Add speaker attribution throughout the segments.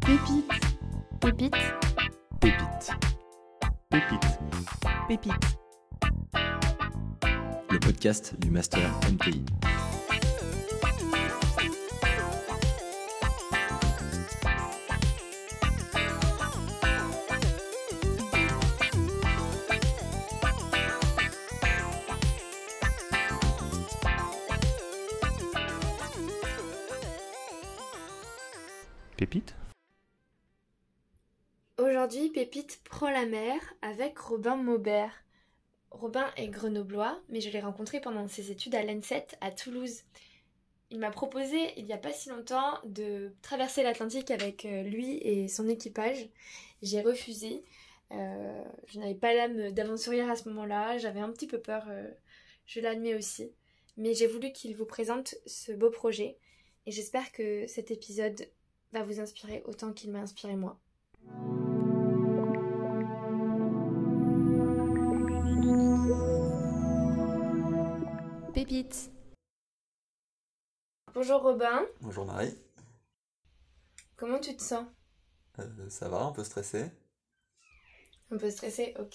Speaker 1: Pépite, pépite,
Speaker 2: Pépite. Pépite.
Speaker 1: pépite.
Speaker 2: Le podcast du Master MTI. Pépite.
Speaker 1: Aujourd'hui, Pépite prend la mer avec Robin Maubert. Robin est grenoblois, mais je l'ai rencontré pendant ses études à l'ENSET à Toulouse. Il m'a proposé, il n'y a pas si longtemps, de traverser l'Atlantique avec lui et son équipage. J'ai refusé. Je n'avais pas l'âme d'aventurière à ce moment-là, j'avais un petit peu peur, je l'admets aussi. Mais j'ai voulu qu'il vous présente ce beau projet et j'espère que cet épisode va vous inspirer autant qu'il m'a inspiré moi. Pépite. Bonjour Robin,
Speaker 3: Bonjour Marie.
Speaker 1: comment tu te sens?
Speaker 3: Ça va, un peu stressé?
Speaker 1: Un peu stressée, ok.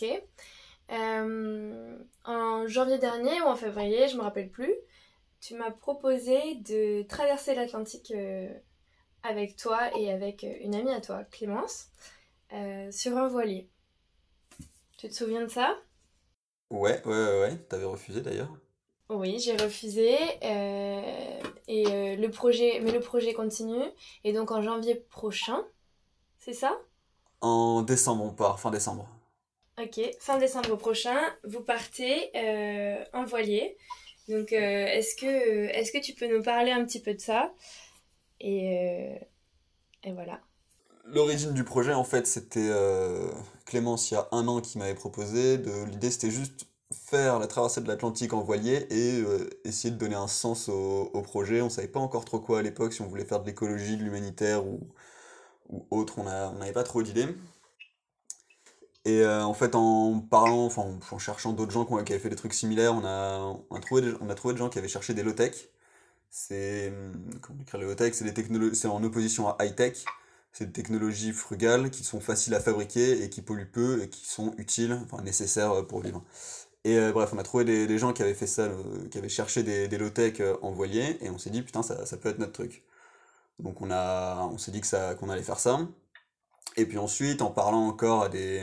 Speaker 1: En janvier dernier ou en février, je me rappelle plus, tu m'as proposé de traverser l'Atlantique avec toi et avec une amie à toi, Clémence, sur un voilier. Tu te souviens de ça?
Speaker 3: Ouais, t'avais refusé d'ailleurs.
Speaker 1: Oui, j'ai refusé le projet continue et donc en janvier prochain, c'est ça?
Speaker 3: En décembre, on part, fin décembre.
Speaker 1: Ok, fin décembre prochain, vous partez en voilier. Donc, est-ce que tu peux nous parler un petit peu de ça? Et voilà.
Speaker 3: L'origine du projet, en fait, c'était Clémence, il y a un an, qui m'avait proposé. L'idée, c'était juste faire la traversée de l'Atlantique en voilier et essayer de donner un sens au projet. On savait pas encore trop quoi à l'époque, si on voulait faire de l'écologie, de l'humanitaire ou autre, on n'avait pas trop d'idées. Et en fait, en parlant, enfin, en cherchant d'autres gens qui avaient fait des trucs similaires, on a trouvé des gens qui avaient cherché des low-tech. Comment décrire les low-tech? C'est en opposition à high-tech. C'est des technologies frugales qui sont faciles à fabriquer et qui polluent peu et qui sont utiles, enfin nécessaires pour vivre. Et bref, on a trouvé des gens qui avaient fait ça, qui avaient cherché des low-tech en voilier, et on s'est dit, putain, ça peut être notre truc. Donc on s'est dit qu'on allait faire ça. Et puis ensuite, en parlant encore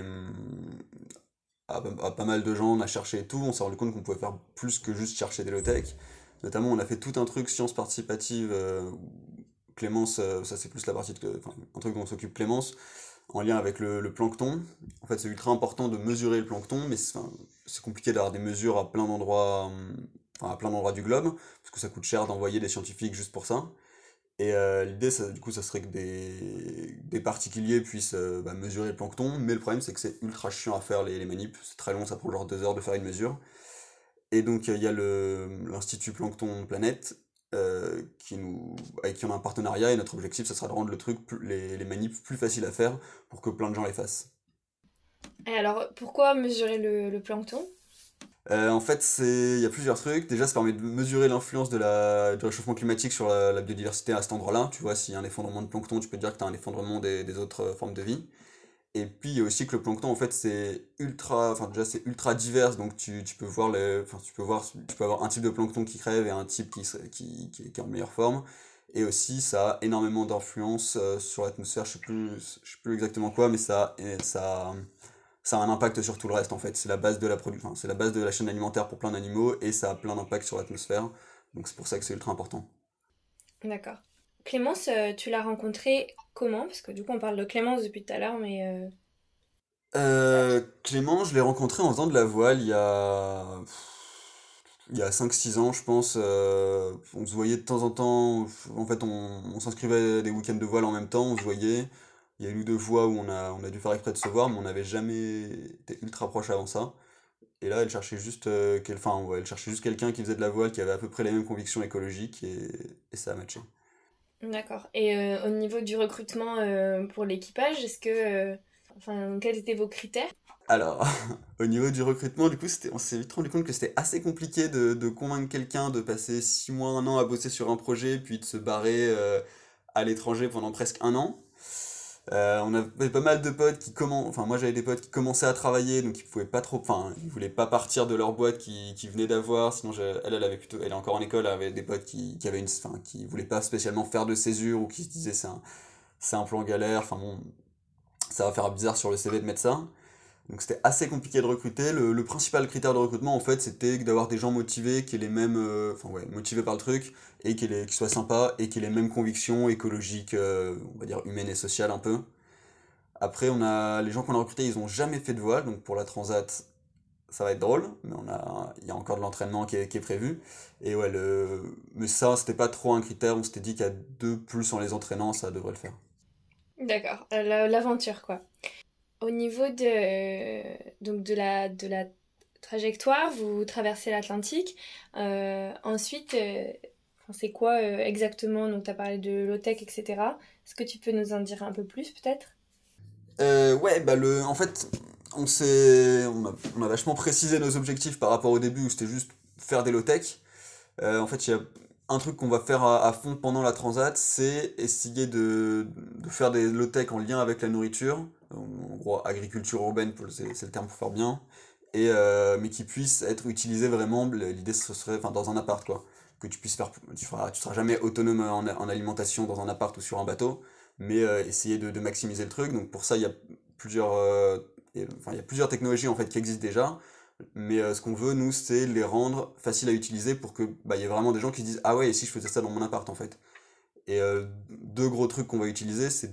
Speaker 3: à pas mal de gens, on a cherché et tout, on s'est rendu compte qu'on pouvait faire plus que juste chercher des low-tech. Notamment, on a fait tout un truc sciences participatives. Clémence, ça c'est plus la partie enfin, un truc dont on s'occupe Clémence, en lien avec le plancton. En fait, c'est ultra important de mesurer le plancton, mais c'est compliqué d'avoir des mesures à plein d'endroits, enfin, à plein d'endroits du globe, parce que ça coûte cher d'envoyer des scientifiques juste pour ça. Et l'idée, du coup, ça serait que des particuliers puissent mesurer le plancton, mais le problème, c'est que c'est ultra chiant à faire les manips. C'est très long, ça prend genre 2 heures de faire une mesure. Et donc, il y a l'Institut Plancton Planète, avec qui on a un partenariat, et notre objectif, ça sera de rendre le truc, les manips plus faciles à faire pour que plein de gens les fassent.
Speaker 1: Et alors, pourquoi mesurer le plancton?
Speaker 3: En fait, il y a plusieurs trucs. Déjà, ça permet de mesurer l'influence du réchauffement climatique sur la biodiversité à cet endroit-là. Tu vois, s'il y a un effondrement de plancton, tu peux te dire que tu as un effondrement des autres formes de vie. Et puis, il y a aussi que le plancton, en fait, enfin, déjà, c'est ultra divers. Donc, tu peux voir enfin, tu peux avoir un type de plancton qui crève et un type qui est en meilleure forme. Et aussi, ça a énormément d'influence sur l'atmosphère. Je sais plus exactement quoi, mais ça a un impact sur tout le reste en fait. C'est la base de enfin, c'est la base de la chaîne alimentaire pour plein d'animaux et ça a plein d'impact sur l'atmosphère. Donc c'est pour ça que c'est ultra important.
Speaker 1: D'accord. Clémence, tu l'as rencontrée comment? Parce que du coup, on parle de Clémence depuis tout à l'heure, mais...
Speaker 3: Clément, je l'ai rencontré en faisant de la voile il y a 5-6 ans, je pense. On se voyait de temps en temps. En fait, on s'inscrivait à des week-ends de voile en même temps, on se voyait. Il y a une ou deux fois où on a dû faire exprès de se voir, mais on n'avait jamais été ultra proche avant ça. Et là, elle cherchait juste, enfin, ouais, elle cherchait juste quelqu'un qui faisait de la voile, qui avait à peu près les mêmes convictions écologiques, et ça a matché.
Speaker 1: D'accord. Et au niveau du recrutement pour l'équipage, enfin, quels étaient vos critères?
Speaker 3: Alors, au niveau du recrutement, du coup, on s'est vite rendu compte que c'était assez compliqué de convaincre quelqu'un de passer 6 mois, un an à bosser sur un projet, puis de se barrer à l'étranger pendant presque un an. On avait pas mal de potes enfin moi j'avais des potes qui commençaient à travailler, donc ils pouvaient pas trop, enfin ils voulaient pas partir de leur boîte qui venaient d'avoir. Sinon elle avait plutôt, elle est encore en école, elle avait des potes qui avaient enfin qui voulaient pas spécialement faire de césure ou qui se disaient c'est un plan galère. Enfin bon, ça va faire bizarre sur le CV de mettre ça. Donc c'était assez compliqué de recruter. Le principal critère de recrutement, en fait, c'était d'avoir des gens motivés, qui aient les mêmes, enfin ouais, motivés par le truc, et qui soient sympas, et qui aient les mêmes convictions écologiques, on va dire humaines et sociales un peu. Après, les gens qu'on a recrutés, ils ont jamais fait de voile, donc pour la transat, ça va être drôle, mais il y a encore de l'entraînement qui est prévu. Et ouais, mais ça, c'était pas trop un critère, on s'était dit qu'à deux plus en les entraînant, ça devrait le faire.
Speaker 1: D'accord, l'aventure quoi. Au niveau donc de la trajectoire, vous traversez l'Atlantique. Ensuite, enfin, c'est quoi exactement? Donc, tu as parlé de low-tech, etc. Est-ce que tu peux nous en dire un peu plus, peut-être?
Speaker 3: Ouais, bah en fait, on a vachement précisé nos objectifs par rapport au début où c'était juste faire des low-tech. En fait, il y a un truc qu'on va faire à fond pendant la transat, c'est essayer de faire des low-tech en lien avec la nourriture. En gros, agriculture urbaine, c'est le terme pour faire bien. Mais qui puissent être utilisés vraiment. L'idée, ce serait, enfin, dans un appart, quoi. Que tu puisses faire, tu seras jamais autonome en alimentation dans un appart ou sur un bateau, mais essayer de maximiser le truc. Donc pour ça, il y a plusieurs, enfin, il y a plusieurs technologies en fait qui existent déjà. Mais ce qu'on veut, nous, c'est les rendre faciles à utiliser pour que bah, il y ait vraiment des gens qui se disent ah ouais, et si je faisais ça dans mon appart en fait. Et deux gros trucs qu'on va utiliser, c'est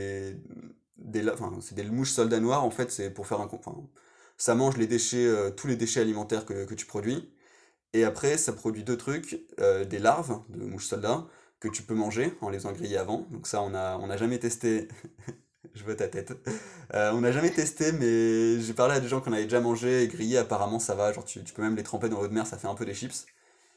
Speaker 3: enfin, c'est des mouches soldats noirs en fait, c'est pour faire enfin, ça mange les déchets, tous les déchets alimentaires que tu produis. Et après, ça produit deux trucs, des larves de mouches soldats que tu peux manger en les ayant grillées avant. Donc ça, on a jamais testé. Je veux ta tête. On n'a jamais testé, mais j'ai parlé à des gens qu'on avait déjà mangé et grillé. Apparemment, ça va. Genre, tu peux même les tremper dans l'eau de mer, ça fait un peu des chips.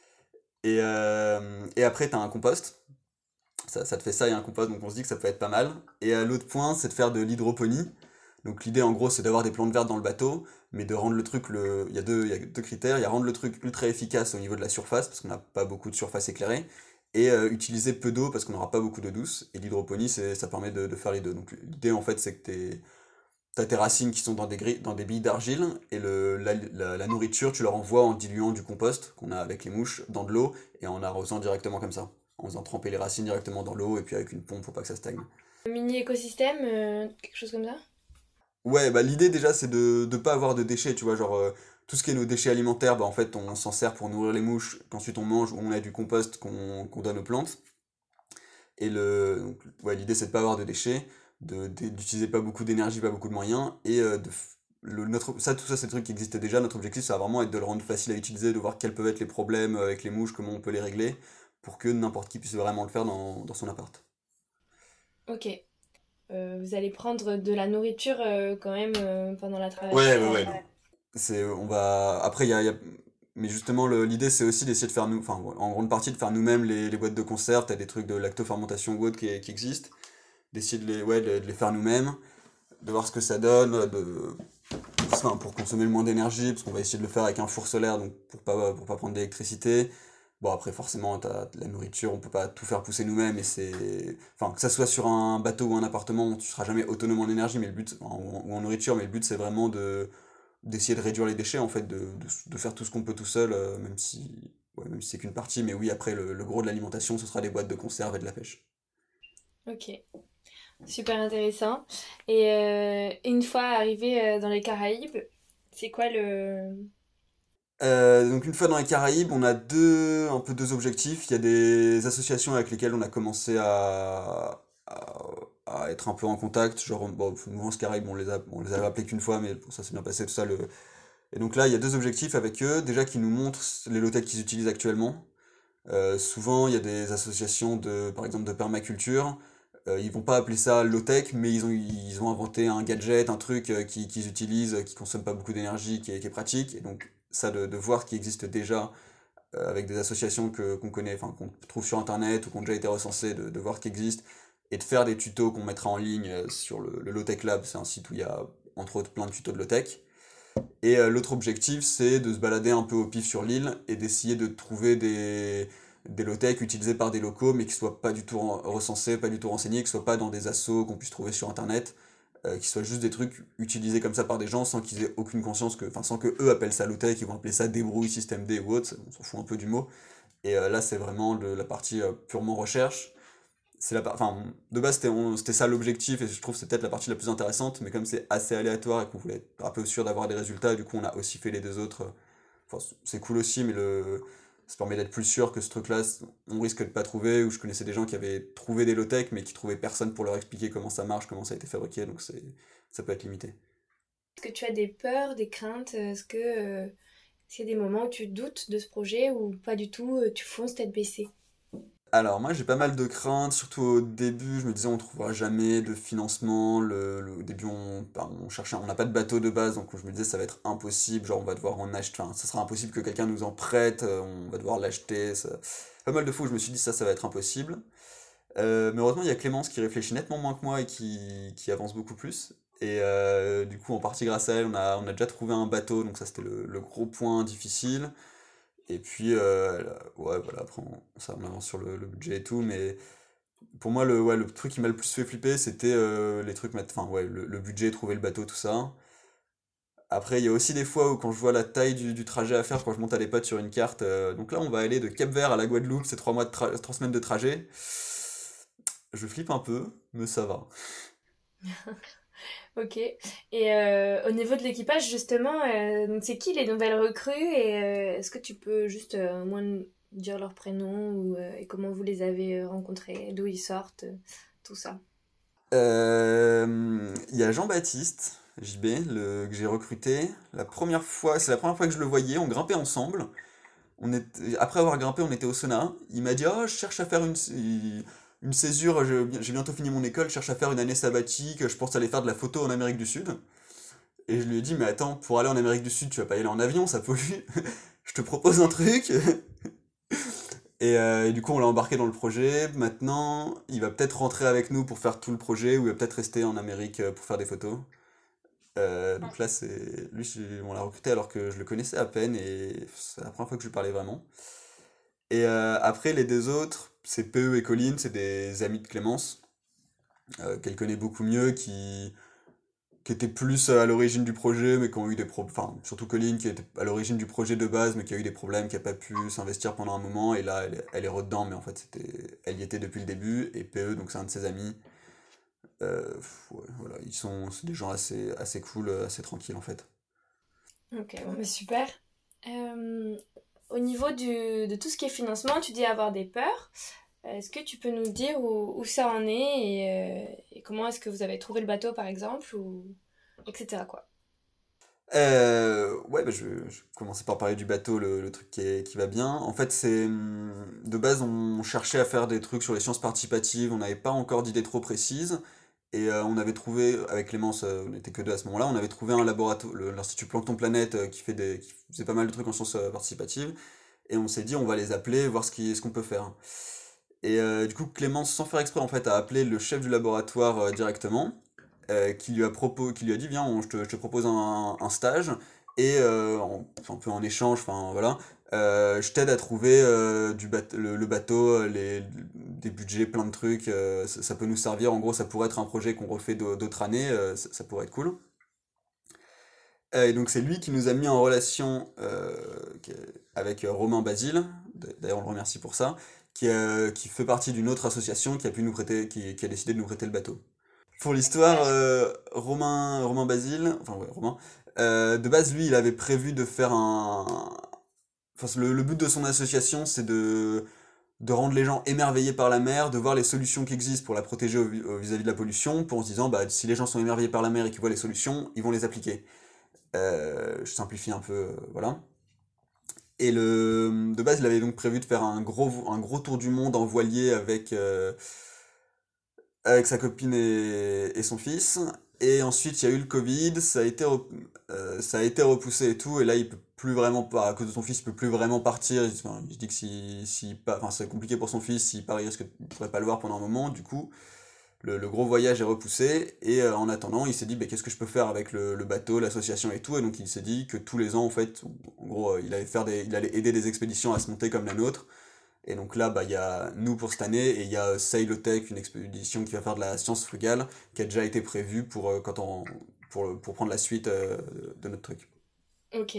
Speaker 3: Et après, t'as un compost. Ça te fait ça et un compost, donc on se dit que ça peut être pas mal. Et l'autre point, c'est de faire de l'hydroponie. Donc l'idée, en gros, c'est d'avoir des plantes vertes dans le bateau, mais de rendre le truc, il y a deux critères. Il y a rendre le truc ultra efficace au niveau de la surface, parce qu'on n'a pas beaucoup de surface éclairée, et utiliser peu d'eau, parce qu'on n'aura pas beaucoup d'eau douce. Et l'hydroponie, ça permet de faire les deux. Donc l'idée, en fait, c'est que t'as tes racines qui sont dans des billes d'argile, et la nourriture, tu leur envoies en diluant du compost qu'on a avec les mouches dans de l'eau, et en arrosant directement comme ça. En faisant tremper les racines directement dans l'eau, et puis avec une pompe pour pas que ça stagne.
Speaker 1: Mini écosystème, quelque chose comme ça?
Speaker 3: Ouais, bah l'idée déjà c'est de pas avoir de déchets, tu vois, genre tout ce qui est nos déchets alimentaires, bah en fait on s'en sert pour nourrir les mouches, qu'ensuite on mange, ou on a du compost qu'on donne aux plantes. Ouais, l'idée c'est de pas avoir de déchets, d'utiliser pas beaucoup d'énergie, pas beaucoup de moyens, et tout ça c'est des trucs qui existent déjà, notre objectif ça va vraiment être de le rendre facile à utiliser, de voir quels peuvent être les problèmes avec les mouches, comment on peut les régler, pour que n'importe qui puisse vraiment le faire dans son appart.
Speaker 1: Ok. Vous allez prendre de la nourriture quand même pendant la
Speaker 3: Ouais,
Speaker 1: traversée.
Speaker 3: ouais, ouais. On va. Après, mais justement, l'idée, c'est aussi d'essayer de faire nous. Enfin, en grande partie, de faire nous-mêmes les boîtes de conserve. T'as des trucs de lactofermentation ou autre qui existent. D'essayer de les faire nous-mêmes, de voir ce que ça donne, enfin, pour consommer le moins d'énergie, parce qu'on va essayer de le faire avec un four solaire, donc pour pas prendre d'électricité. Bon, après, forcément, t'as de la nourriture, on peut pas tout faire pousser nous-mêmes, et c'est. Enfin, que ça soit sur un bateau ou un appartement, tu seras jamais autonome en énergie, mais le but, ou en nourriture, mais le but, c'est vraiment d'essayer de réduire les déchets, en fait, de faire tout ce qu'on peut tout seul, même si c'est qu'une partie, mais oui, après, le gros de l'alimentation, ce sera des boîtes de conserve et de la pêche.
Speaker 1: Ok, super intéressant. Et une fois arrivé dans les Caraïbes, c'est quoi le...
Speaker 3: Donc une fois dans les Caraïbes, on a un peu deux objectifs. Il y a des associations avec lesquelles on a commencé à être un peu en contact. Genre, bon, Mouvance Caraïbes, on les avait appelés qu'une fois, mais bon, ça s'est bien passé, tout ça. Et donc là, il y a deux objectifs avec eux. Déjà, qui nous montrent les low-tech qu'ils utilisent actuellement. Souvent, il y a des associations par exemple, de permaculture. Ils vont pas appeler ça low-tech, mais ils ont inventé un gadget, un truc qu'ils utilisent, qui consomme pas beaucoup d'énergie, qui est pratique. Et donc, ça, de voir ce qui existe déjà avec des associations qu'on connaît, enfin, qu'on trouve sur Internet ou qui ont déjà été recensées, de voir ce qui existe, et de faire des tutos qu'on mettra en ligne sur le Low-Tech Lab. C'est un site où il y a, entre autres, plein de tutos de low-tech. Et l'autre objectif, c'est de se balader un peu au pif sur l'île et d'essayer de trouver des low-tech utilisés par des locaux, mais qui soient pas du tout recensés, pas du tout renseignés, qui soient pas dans des assos qu'on puisse trouver sur Internet, qui soient juste des trucs utilisés comme ça par des gens sans qu'ils aient aucune conscience enfin sans que eux appellent ça low-tech, ils vont appeler ça débrouille, système D ou autre, on s'en fout un peu du mot. Et là, c'est vraiment la partie purement recherche. Enfin, de base, c'était ça l'objectif, et je trouve que c'est peut-être la partie la plus intéressante, mais comme c'est assez aléatoire et qu'on voulait être un peu sûr d'avoir des résultats, du coup, on a aussi fait les deux autres. Enfin, c'est cool aussi, mais ça permet d'être plus sûr que ce truc-là, on risque de pas trouver, ou je connaissais des gens qui avaient trouvé des low-tech, mais qui trouvaient personne pour leur expliquer comment ça marche, comment ça a été fabriqué, donc ça peut être limité.
Speaker 1: Est-ce que tu as des peurs, des craintes? Est-ce qu'il y a des moments où tu doutes de ce projet ou pas du tout, tu fonces tête baissée?
Speaker 3: Alors moi j'ai pas mal de craintes, surtout au début, je me disais on trouvera jamais de financement, au début on cherchait, on n'a pas de bateau de base, donc je me disais ça va être impossible, genre on va devoir en acheter, enfin ça sera impossible que quelqu'un nous en prête, on va devoir l'acheter, pas mal de fois où je me suis dit ça va être impossible. Mais heureusement il y a Clémence qui réfléchit nettement moins que moi et qui avance beaucoup plus. Et du coup en partie grâce à elle on a déjà trouvé un bateau, donc ça c'était le gros point difficile. Et puis, ouais, voilà, après, on avance sur le budget et tout, mais pour moi, ouais, le truc qui m'a le plus fait flipper, c'était les trucs, enfin, ouais, le budget, trouver le bateau, tout ça. Après, il y a aussi des fois où, quand je vois la taille du trajet à faire, quand je monte à l'EPAD sur une carte, donc là, on va aller de Cap-Vert à la Guadeloupe, c'est 3 semaines de trajet. Je flippe un peu, mais ça va.
Speaker 1: Ok. Et au niveau de l'équipage, justement, donc c'est qui les nouvelles recrues et est-ce que tu peux juste au moins nous dire leur prénom et comment vous les avez rencontrés, d'où ils sortent, tout ça.
Speaker 3: Il y a Jean-Baptiste, JB, que j'ai recruté. C'est la première fois que je le voyais, on grimpait ensemble. Après avoir grimpé, on était au sauna. Il m'a dit, oh, je cherche à faire une césure, j'ai bientôt fini mon école, je cherche à faire une année sabbatique, je pense aller faire de la photo en Amérique du Sud. Et je lui ai dit, mais attends, pour aller en Amérique du Sud, tu vas pas y aller en avion, ça pollue. Je te propose un truc. Et du coup, on l'a embarqué dans le projet. Maintenant, il va peut-être rentrer avec nous pour faire tout le projet, ou il va peut-être rester en Amérique pour faire des photos. Donc là, on l'a recruté alors que je le connaissais à peine, et c'est la première fois que je lui parlais vraiment. Et après, les deux autres, c'est PE et Colline, c'est des amis de Clémence, qu'elle connaît beaucoup mieux, qui étaient plus à l'origine du projet, mais qui ont eu des problèmes. Enfin, surtout Colline, qui était à l'origine du projet de base, mais qui a eu des problèmes, qui n'a pas pu s'investir pendant un moment, et là, elle est redans, mais en fait, elle y était depuis le début, et PE, donc c'est un de ses amis. Ouais, voilà, c'est des gens assez cool, assez tranquilles en fait.
Speaker 1: Ok, bon, mais super. Au niveau de tout ce qui est financement, tu dis avoir des peurs. Est-ce que tu peux nous dire où ça en est et comment est-ce que vous avez trouvé le bateau par exemple ou etc. quoi.
Speaker 3: Ouais, bah, je vais commencer par parler du bateau, le truc qui va bien. En fait, de base, on cherchait à faire des trucs sur les sciences participatives, on n'avait pas encore d'idées trop précises. Et on avait trouvé, avec Clémence, on n'était que deux à ce moment-là, on avait trouvé un laboratoire, l'Institut Plancton Planète, qui faisait pas mal de trucs en sciences participatives. Et on s'est dit, on va les appeler, voir ce qu'on peut faire. Et du coup, Clémence, sans faire exprès, en fait, a appelé le chef du laboratoire directement, qui lui a dit, viens, je te propose un stage, et un peu en échange, enfin voilà, je t'aide à trouver le bateau, des budgets, plein de trucs, ça peut nous servir, en gros, ça pourrait être un projet qu'on refait d'autres années, ça pourrait être cool. Et donc c'est lui qui nous a mis en relation avec Romain Basile, d'ailleurs on le remercie pour ça, qui fait partie d'une autre association qui a pu nous prêter, qui a décidé de nous prêter le bateau. Pour l'histoire, Romain Basile, enfin ouais, Romain, de base lui il avait prévu de faire enfin le but de son association c'est de rendre les gens émerveillés par la mer, de voir les solutions qui existent pour la protéger vis-à-vis de la pollution, pour en se disant bah si les gens sont émerveillés par la mer et qu'ils voient les solutions, ils vont les appliquer. Je simplifie un peu, voilà. Et de base, il avait donc prévu de faire un gros tour du monde en voilier avec sa copine et son fils. Et ensuite, il y a eu le Covid, ça a été repoussé et tout. Et là, il peut plus vraiment pas, à cause de son fils, il peut plus vraiment partir. Enfin, il dit que enfin, c'est compliqué pour son fils, s'il part, il risque de pourrait pas le voir pendant un moment. Du coup, le gros voyage est repoussé et en attendant il s'est dit bah, qu'est-ce que je peux faire avec le bateau, l'association et tout, et donc il s'est dit que tous les ans en fait en gros il allait aider des expéditions à se monter comme la nôtre Et donc là, bah, il y a nous pour cette année et il y a Sailotech, une expédition qui va faire de la science frugale, qui a déjà été prévue pour prendre la suite de notre truc.
Speaker 1: Ok.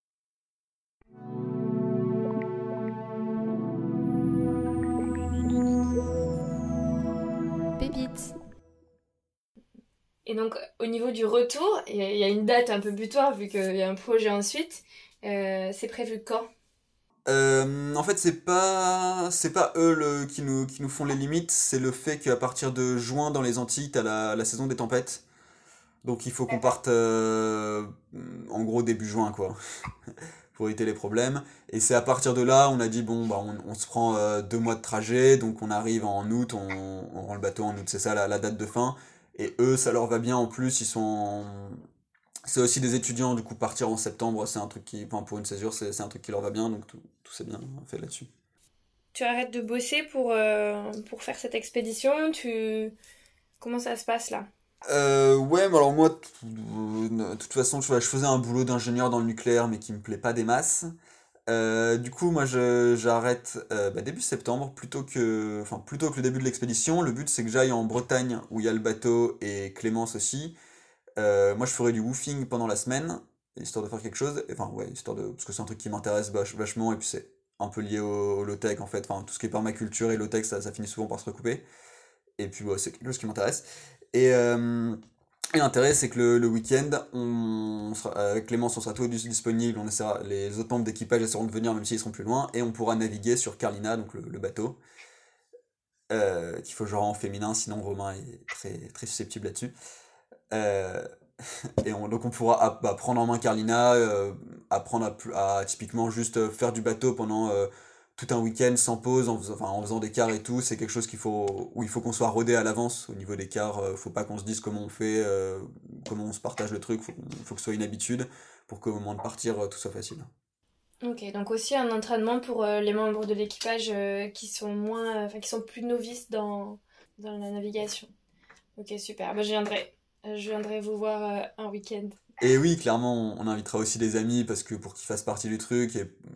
Speaker 4: Pépite.
Speaker 1: Et donc, au niveau du retour, il y a une date un peu butoir vu qu'il y a un projet ensuite. C'est prévu quand?
Speaker 3: En fait, c'est pas eux qui nous font les limites, c'est le fait qu'à partir de juin dans les Antilles, t'as la saison des tempêtes. Donc il faut qu'on
Speaker 1: D'accord.
Speaker 3: parte en gros début juin, quoi, pour éviter les problèmes. Et c'est à partir de là, on a dit, bon, bah, on se prend 2 mois de trajet, donc on arrive en août, on rend le bateau en août, c'est ça la date de fin. Et eux, ça leur va bien en plus, c'est aussi des étudiants, du coup partir en septembre, c'est un truc enfin, pour une césure, c'est un truc qui leur va bien, donc tout s'est bien fait là-dessus.
Speaker 1: Tu arrêtes de bosser pour faire cette expédition? Comment ça se passe là?
Speaker 3: Ouais, mais alors moi, de toute façon, je faisais un boulot d'ingénieur dans le nucléaire, mais qui me plaît pas des masses. Du coup, moi, j'arrête bah, début septembre, plutôt que le début de l'expédition. Le but, c'est que j'aille en Bretagne, où il y a le bateau, et Clémence aussi. Moi, je ferai du woofing pendant la semaine, histoire de faire quelque chose. Enfin, ouais, parce que c'est un truc qui m'intéresse vachement, et puis c'est un peu lié au low-tech, en fait. Enfin, tout ce qui est permaculture et low-tech, ça finit souvent par se recouper. Et puis, ouais, c'est quelque chose qui m'intéresse. Et, euh, et l'intérêt, c'est que le week-end, avec Clémence, on sera tous disponibles, les autres membres d'équipage essaieront de venir, même s'ils seront plus loin, et on pourra naviguer sur Carlina, donc le bateau, qu'il faut genre en féminin, sinon Romain est très, très susceptible là-dessus. Euh, donc on pourra prendre en main Carlina, apprendre à typiquement juste faire du bateau pendant tout un week-end sans pause, en faisant des quarts et tout. C'est quelque chose où il faut qu'on soit rodé à l'avance au niveau des quarts. Faut pas qu'on se dise comment on fait, comment on se partage le truc. Faut que ce soit une habitude pour qu'au moment de partir, tout soit facile.
Speaker 1: Ok, donc aussi un entraînement pour les membres de l'équipage qui sont qui sont plus novices dans la navigation. Ok, super. Bah, je viendrai vous voir un week-end.
Speaker 3: Et oui, clairement, on invitera aussi des amis parce que pour qu'ils fassent partie du truc.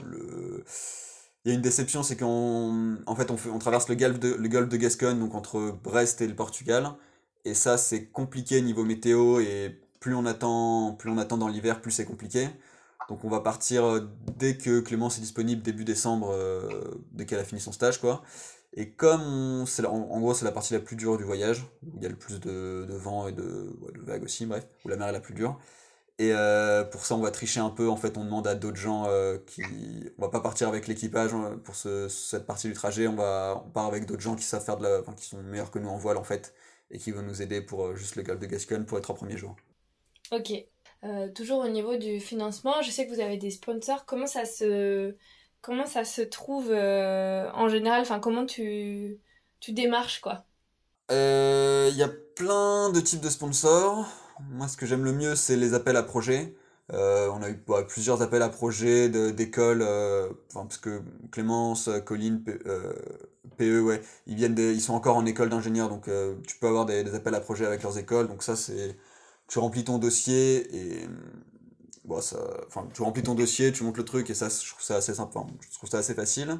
Speaker 3: Il y a une déception, c'est qu'en fait, on traverse le golfe de Gascogne, donc entre Brest et le Portugal. Et ça, c'est compliqué niveau météo. Et plus on attend dans l'hiver, plus c'est compliqué. Donc on va partir dès que Clémence est disponible, début décembre, dès qu'elle a fini son stage, quoi. Et en gros, c'est la partie la plus dure du voyage, où il y a le plus de vent et ouais, de vagues aussi, bref, où la mer est la plus dure. Et pour ça, on va tricher un peu. En fait, on demande à d'autres gens On va pas partir avec l'équipage pour cette partie du trajet. On part avec d'autres gens qui savent enfin, qui sont meilleurs que nous en voile, en fait, et qui vont nous aider pour juste le golfe de Gascogne pour les 3 premiers jours.
Speaker 1: Ok. Toujours au niveau du financement, je sais que vous avez des sponsors. Comment ça se trouve en général? Enfin, comment tu démarches quoi?
Speaker 3: Il y a plein de types de sponsors. Moi, ce que j'aime le mieux, c'est les appels à projets. On a eu plusieurs appels à projets d'écoles, enfin, parce que Clémence, Colline, PE, ouais, ils sont encore en école d'ingénieur, donc tu peux avoir des appels à projets avec leurs écoles. Donc ça, tu remplis ton dossier et bon, enfin, tu remplis ton dossier, tu montes le truc et ça, je trouve ça assez simple. Enfin, je trouve ça assez facile.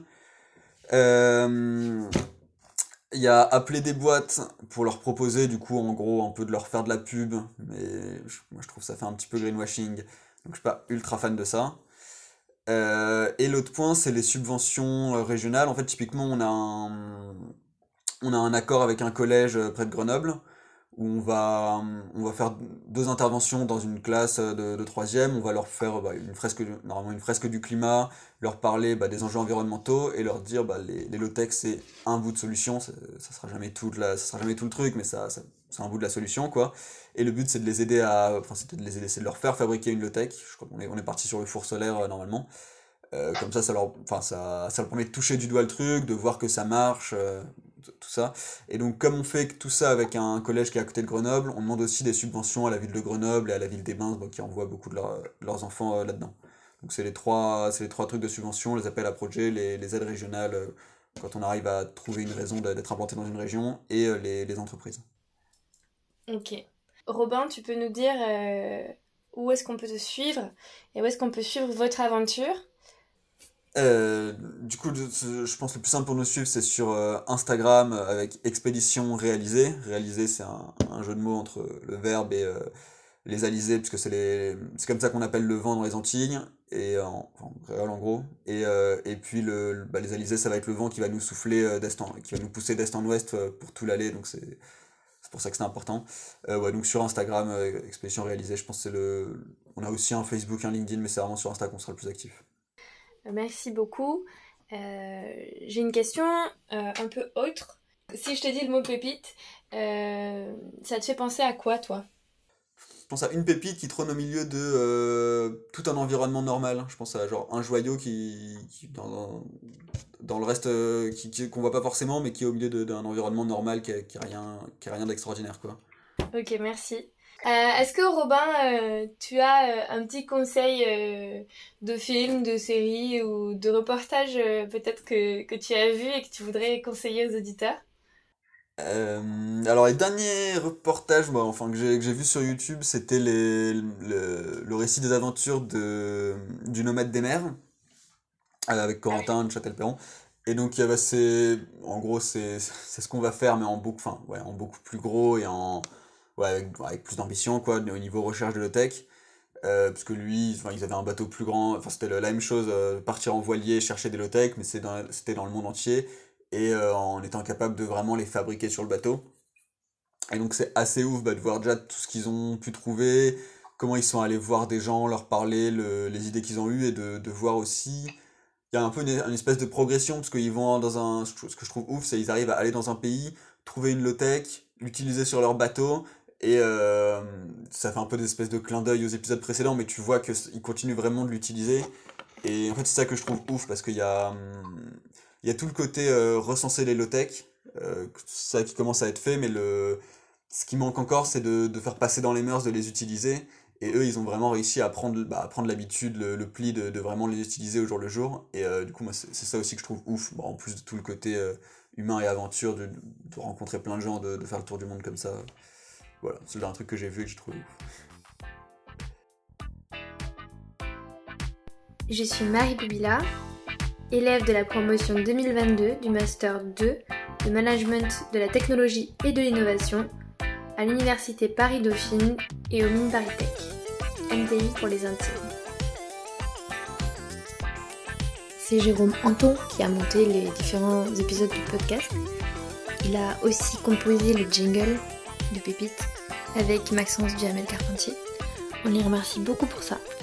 Speaker 3: Euh, il y a appeler des boîtes pour leur proposer, du coup, en gros, un peu de leur faire de la pub, mais moi je trouve ça fait un petit peu greenwashing, donc je suis pas ultra fan de ça. Et l'autre point, c'est les subventions régionales. En fait, typiquement, on a un accord avec un collège près de Grenoble, où on va faire 2 interventions dans une classe de troisième. On va leur faire normalement une fresque du climat, leur parler des enjeux environnementaux et leur dire les low-tech c'est un bout de solution, ça sera jamais ça sera jamais tout le truc, mais c'est un bout de la solution quoi. Et le but c'est de les aider enfin c'était de les aider, c'est de leur faire fabriquer une low-tech. Je crois qu'on est parti sur le four solaire normalement. Comme enfin, ça leur permet de toucher du doigt le truc, de voir que ça marche, tout ça. Et donc, comme on fait tout ça avec un collège qui est à côté de Grenoble, on demande aussi des subventions à la ville de Grenoble et à la ville des Bains, qui envoient beaucoup de leurs enfants là-dedans. Donc, c'est les trois trucs de subvention, les appels à projets, les aides régionales, quand on arrive à trouver une raison d'être implanté dans une région, et les entreprises.
Speaker 1: Ok. Robin, tu peux nous dire où est-ce qu'on peut te suivre et où est-ce qu'on peut suivre votre aventure?
Speaker 3: Du coup, je pense que le plus simple pour nous suivre, c'est sur Instagram avec Expédition Réalisée. Réalisée, c'est un jeu de mots entre le verbe et les alizés, puisque c'est comme ça qu'on appelle le vent dans les Antilles, et en créole en gros. Et puis les alizés, ça va être le vent qui va nous souffler qui va nous pousser d'est en ouest pour tout l'aller, donc c'est pour ça que c'est important. Ouais, donc sur Instagram, Expédition Réalisée, je pense que on a aussi un Facebook, un LinkedIn, mais c'est vraiment sur Insta qu'on sera le plus actif.
Speaker 1: Merci beaucoup. J'ai une question un peu autre. Si je te dis le mot pépite, ça te fait penser à quoi, toi?
Speaker 3: Je pense à une pépite qui trône au milieu de tout un environnement normal. Je pense à genre un joyau qui dans le reste qu'on voit pas forcément, mais qui est au milieu d'un environnement normal qui a rien d'extraordinaire, quoi.
Speaker 1: Ok, merci. Est-ce que Robin, tu as un petit conseil de film, de série ou de reportage peut-être que tu as vu et que tu voudrais conseiller aux auditeurs?
Speaker 3: Alors les derniers reportages que j'ai vu sur YouTube, c'était le récit des aventures du nomade des mers avec Corentin de Châtel-Perron. Et donc en gros c'est ce qu'on va faire mais en beaucoup plus gros et avec plus d'ambition quoi au niveau recherche de low-tech. Parce que lui, ils avaient un bateau plus grand, enfin c'était la même chose, partir en voilier, chercher des low-tech, mais c'était dans le monde entier, et en étant capable de vraiment les fabriquer sur le bateau. Et donc c'est assez ouf de voir déjà tout ce qu'ils ont pu trouver, comment ils sont allés voir des gens, leur parler, les idées qu'ils ont eues, et de voir aussi, il y a un peu une espèce de progression, parce qu'ils vont ce que je trouve ouf, c'est qu'ils arrivent à aller dans un pays, trouver une low-tech, l'utiliser sur leur bateau, et ça fait un peu des espèces de clin d'œil aux épisodes précédents, mais tu vois qu'ils continuent vraiment de l'utiliser. Et en fait, c'est ça que je trouve ouf, parce il y a tout le côté recenser les low-tech, ça qui commence à être fait, mais ce qui manque encore, c'est de faire passer dans les mœurs, de les utiliser. Et eux, ils ont vraiment réussi à prendre l'habitude, le pli de vraiment les utiliser au jour le jour. Et du coup, moi, c'est ça aussi que je trouve ouf. Bon, en plus de tout le côté humain et aventure, de rencontrer plein de gens, de faire le tour du monde comme ça. Voilà, c'est un truc que j'ai vu et que j'ai trouvé ouf.
Speaker 1: Je suis Marie Boubila, élève de la promotion 2022 du Master 2 de Management de la Technologie et de l'Innovation à l'Université Paris-Dauphine et au Mines ParisTech, MTI pour les intimes. C'est Jérôme Anton qui a monté les différents épisodes du podcast. Il a aussi composé le jingle de Pépite avec Maxence Duhamel-Carpentier. On les remercie beaucoup pour ça.